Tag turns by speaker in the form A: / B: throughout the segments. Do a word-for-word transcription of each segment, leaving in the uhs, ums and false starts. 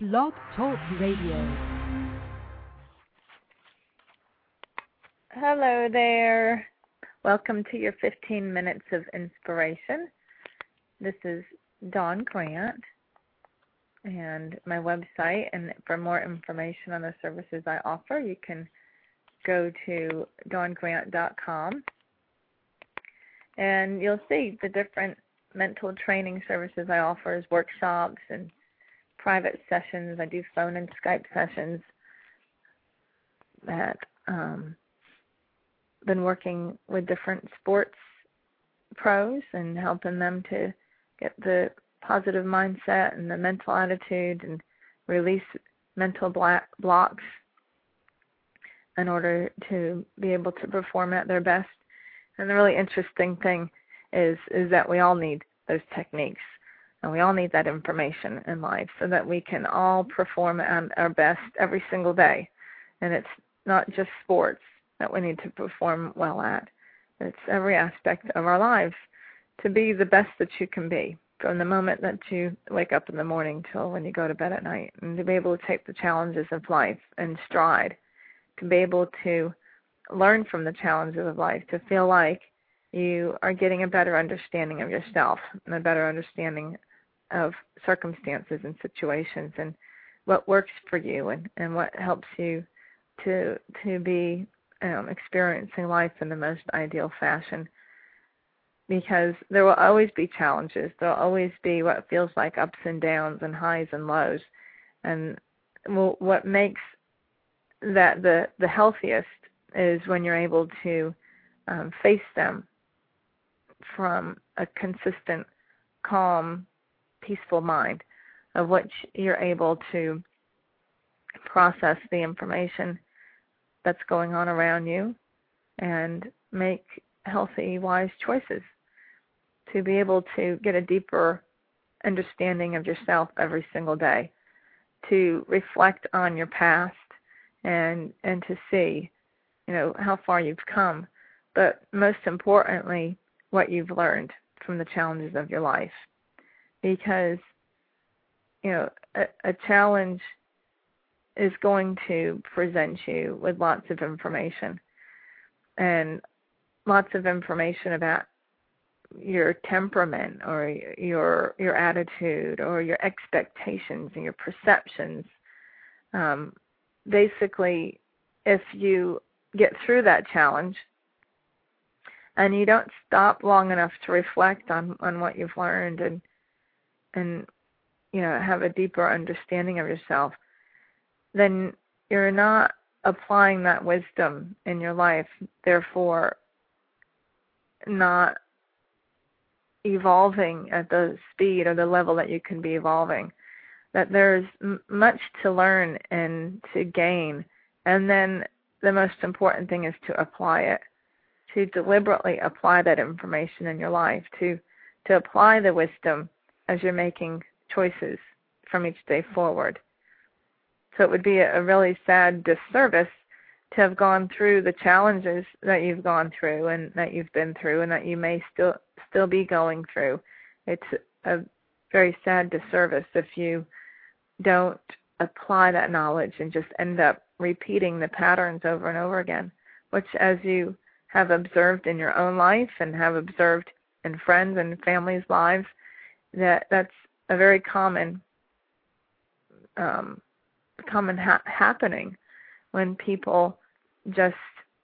A: Blog Talk Radio.
B: Hello there. Welcome to your fifteen minutes of inspiration. This is Dawn Grant, and my website, and for more information on the services I offer, you can go to dawn grant dot com, and you'll see the different mental training services I offer as workshops and private sessions. I do phone and Skype sessions that um, been working with different sports pros and helping them to get the positive mindset and the mental attitude and release mental black blocks in order to be able to perform at their best. And the really interesting thing is is that we all need those techniques, and we all need that information in life so that we can all perform at our best every single day. And it's not just sports that we need to perform well at. It's every aspect of our lives to be the best that you can be, from the moment that you wake up in the morning till when you go to bed at night, and to be able to take the challenges of life in stride, to be able to learn from the challenges of life, to feel like you are getting a better understanding of yourself and a better understanding of circumstances and situations and what works for you and, and what helps you to to be um, experiencing life in the most ideal fashion. Because there will always be challenges. There will always be what feels like ups and downs and highs and lows. And well, what makes that the, the healthiest is when you're able to um, face them from a consistent, calm, peaceful mind, of which you're able to process the information that's going on around you and make healthy, wise choices, to be able to get a deeper understanding of yourself every single day, to reflect on your past and and to see, you know, how far you've come, but most importantly, what you've learned from the challenges of your life. Because, you know, a, a challenge is going to present you with lots of information, and lots of information about your temperament or your your attitude or your expectations and your perceptions. Um, basically, if you get through that challenge and you don't stop long enough to reflect on, on what you've learned and and you know have a deeper understanding of yourself, then you're not applying that wisdom in your life, therefore not evolving at the speed or the level that you can be evolving. That there's m- much to learn and to gain, and then the most important thing is to apply it, to deliberately apply that information in your life, to to apply the wisdom as you're making choices from each day forward. So it would be a really sad disservice to have gone through the challenges that you've gone through and that you've been through and that you may still still be going through. It's a very sad disservice if you don't apply that knowledge and just end up repeating the patterns over and over again, which, as you have observed in your own life and have observed in friends and families' lives, that that's a very common um, common ha- happening when people just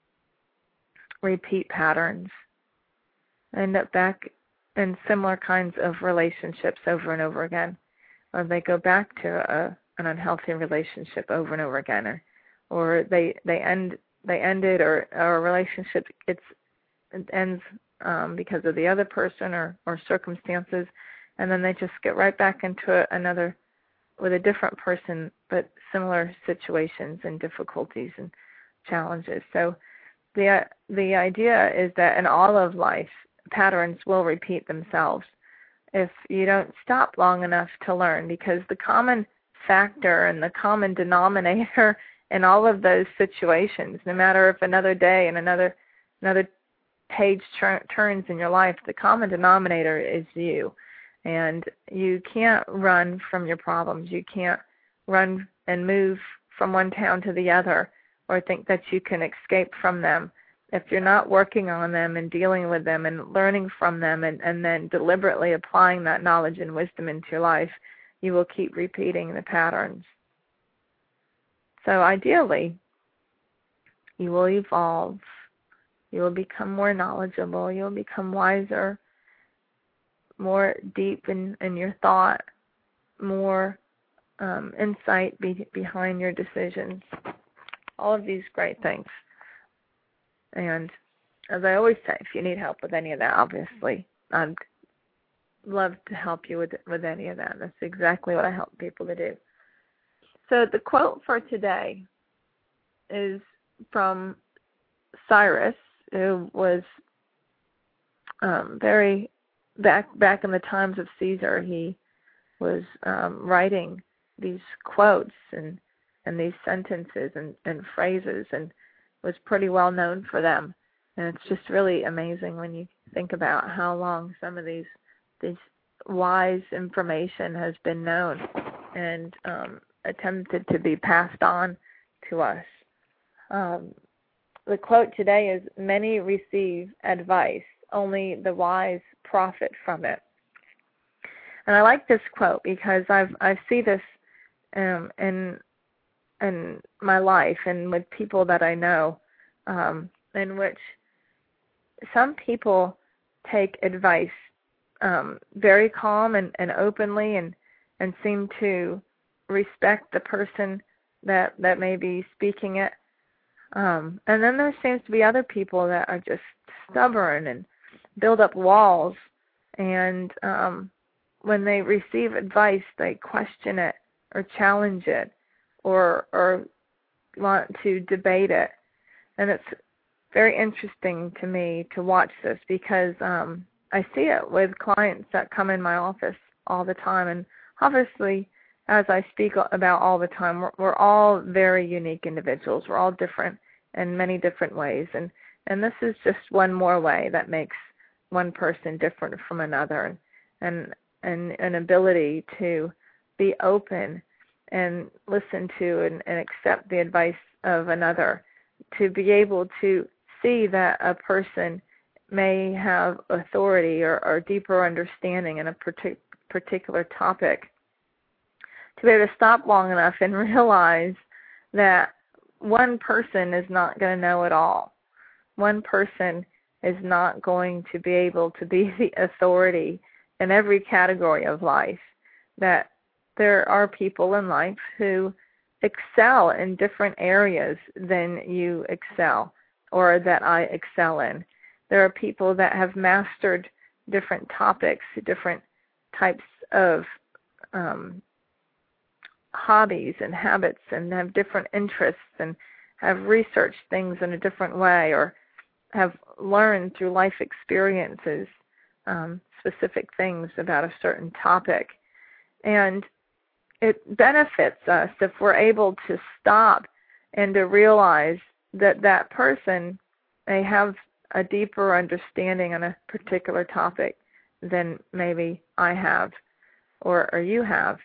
B: repeat patterns, end up back in similar kinds of relationships over and over again, or they go back to a, an unhealthy relationship over and over again, or, or they they end they end it, or, or a relationship gets it ends um, because of the other person or, or circumstances, and then they just get right back into a, another with a different person, but similar situations and difficulties and challenges. So the the idea is that in all of life, patterns will repeat themselves if you don't stop long enough to learn, because the common factor and the common denominator in all of those situations, no matter if another day and another another page tur- turns in your life, the common denominator is you. And you can't run from your problems. You can't run and move from one town to the other, or think that you can escape from them. If you're not working on them and dealing with them and learning from them and, and then deliberately applying that knowledge and wisdom into your life, you will keep repeating the patterns. So ideally, you will evolve, you will become more knowledgeable, you'll become wiser, more deep in, in your thought, more um, insight be, behind your decisions, all of these great things. And as I always say, if you need help with any of that, obviously, I'd love to help you with with any of that. That's exactly what I help people to do. So the quote for today is from Cyrus, who was um, very back back in the times of Caesar. He was um, writing these quotes and and these sentences and, and phrases, and was pretty well known for them. And it's just really amazing when you think about how long some of these these wise information has been known and um, attempted to be passed on to us. Um, the quote today is, "Many receive advice, only the wise profit from it." And I like this quote because I've I see this um, in in my life and with people that I know, um, in which some people take advice um, very calm and, and openly and, and seem to respect the person that, that may be speaking it. Um, and then there seems to be other people that are just stubborn and build up walls. And um, when they receive advice, they question it or challenge it or or want to debate it. And it's very interesting to me to watch this because um, I see it with clients that come in my office all the time. And obviously, as I speak about all the time, we're, we're all very unique individuals. We're all different in many different ways. And, and this is just one more way that makes one person different from another. And, and an ability to be open and listen to and, and accept the advice of another, to be able to see that a person may have authority or, or deeper understanding in a partic- particular topic, to be able to stop long enough and realize that one person is not going to know it all. One person is not going to be able to be the authority in every category of life, that there are people in life who excel in different areas than you excel or that I excel in. There are people that have mastered different topics, different types of um, hobbies and habits, and have different interests and have researched things in a different way or have learned through life experiences um, specific things about a certain topic. And it benefits us if we're able to stop and to realize that that person may have a deeper understanding on a particular topic than maybe I have or, or you have.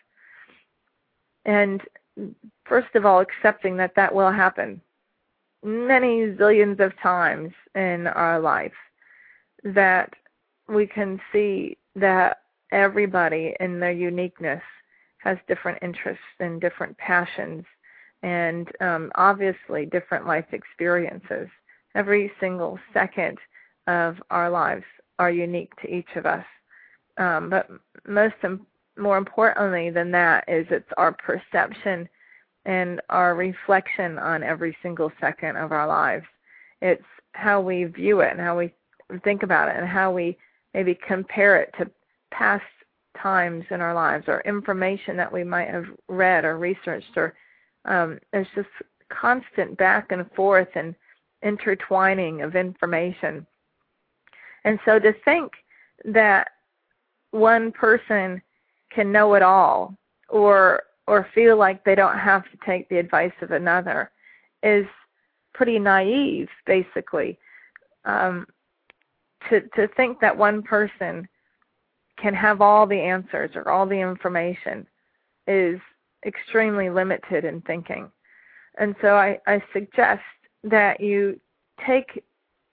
B: And first of all, accepting that that will happen many zillions of times in our life, that we can see that everybody in their uniqueness has different interests and different passions and um, obviously different life experiences. Every single second of our lives are unique to each of us. Um, but most im- more importantly than that is it's our perception and our reflection on every single second of our lives. It's how we view it and how we think about it and how we maybe compare it to past times in our lives or information that we might have read or researched. Or um, there's just constant back and forth and intertwining of information. And so to think that one person can know it all or or feel like they don't have to take the advice of another is pretty naive, basically. Um, to to think that one person can have all the answers or all the information is extremely limited in thinking. And so I, I suggest that you take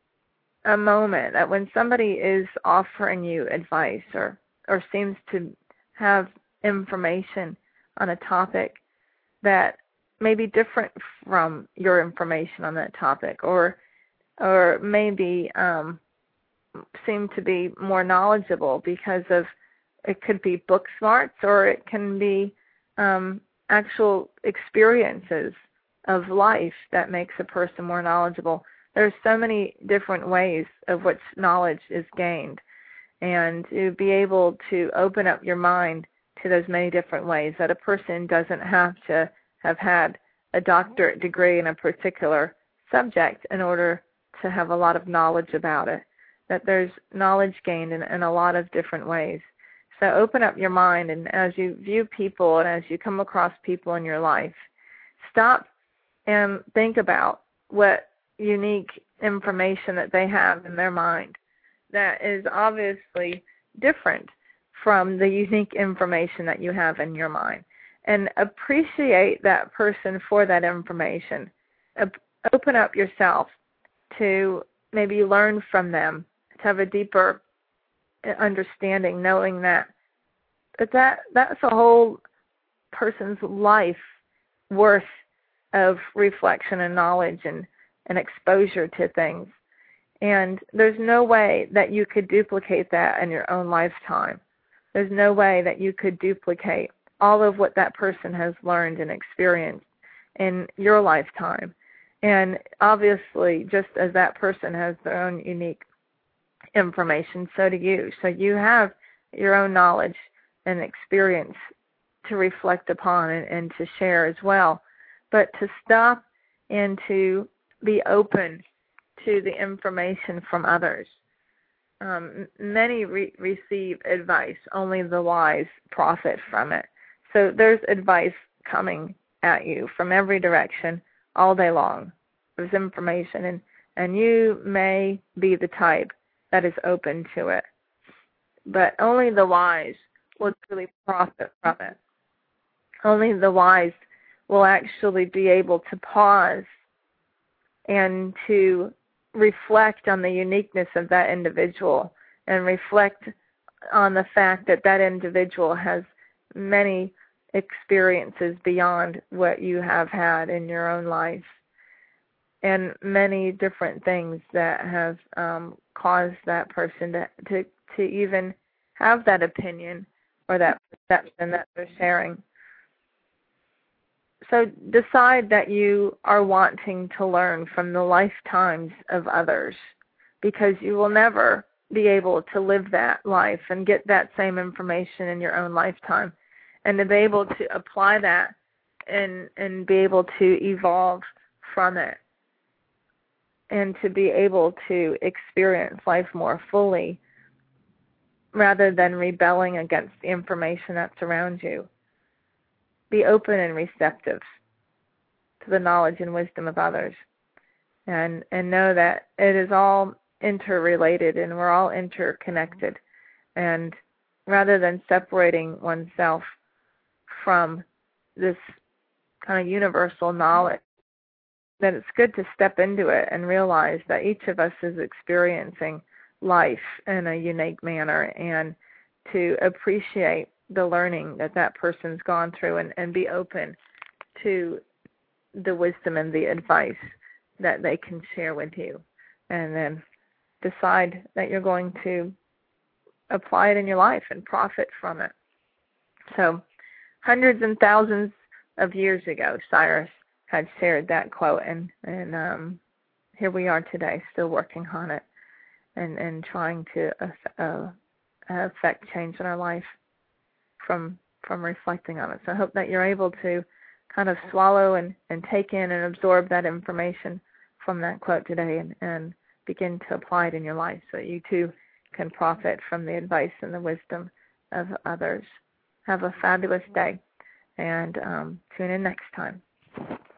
B: a moment that when somebody is offering you advice or, or seems to have information on a topic that may be different from your information on that topic, or or maybe um, seem to be more knowledgeable because of, it could be book smarts, or it can be um, actual experiences of life that makes a person more knowledgeable. There's so many different ways of which knowledge is gained, and to be able to open up your mind to those many different ways, that a person doesn't have to have had a doctorate degree in a particular subject in order to have a lot of knowledge about it, that there's knowledge gained in, in a lot of different ways. So open up your mind, and as you view people and as you come across people in your life, stop and think about what unique information that they have in their mind that is obviously different from the unique information that you have in your mind. And appreciate that person for that information. Open up yourself to maybe learn from them, to have a deeper understanding, knowing that that, that that's a whole person's life worth of reflection and knowledge and, and exposure to things. And there's no way that you could duplicate that in your own lifetime. There's no way that you could duplicate all of what that person has learned and experienced in your lifetime. And obviously, just as that person has their own unique information, so do you. So you have your own knowledge and experience to reflect upon and, and to share as well. But to stop and to be open to the information from others. Um, many re- receive advice, only the wise profit from it. So there's advice coming at you from every direction all day long. There's information, and, and you may be the type that is open to it. But only the wise will truly profit from it. Only the wise will actually be able to pause and to reflect on the uniqueness of that individual and reflect on the fact that that individual has many experiences beyond what you have had in your own life, and many different things that have um, caused that person to, to, to even have that opinion or that perception that they're sharing. So decide that you are wanting to learn from the lifetimes of others, because you will never be able to live that life and get that same information in your own lifetime. And to be able to apply that and, and be able to evolve from it, and to be able to experience life more fully rather than rebelling against the information that's around you. Be open and receptive to the knowledge and wisdom of others, and, and know that it is all interrelated and we're all interconnected. And rather than separating oneself from this kind of universal knowledge, that it's good to step into it and realize that each of us is experiencing life in a unique manner, and to appreciate the learning that that person's gone through, and, and be open to the wisdom and the advice that they can share with you. And then decide that you're going to apply it in your life and profit from it. So hundreds and thousands of years ago, Cyrus had shared that quote, and, and um, here we are today, still working on it and, and trying to uh, affect change in our life from from reflecting on it. So I hope that you're able to kind of swallow and, and take in and absorb that information from that quote today, and, and begin to apply it in your life so that you too can profit from the advice and the wisdom of others. Have a fabulous day, and um, tune in next time.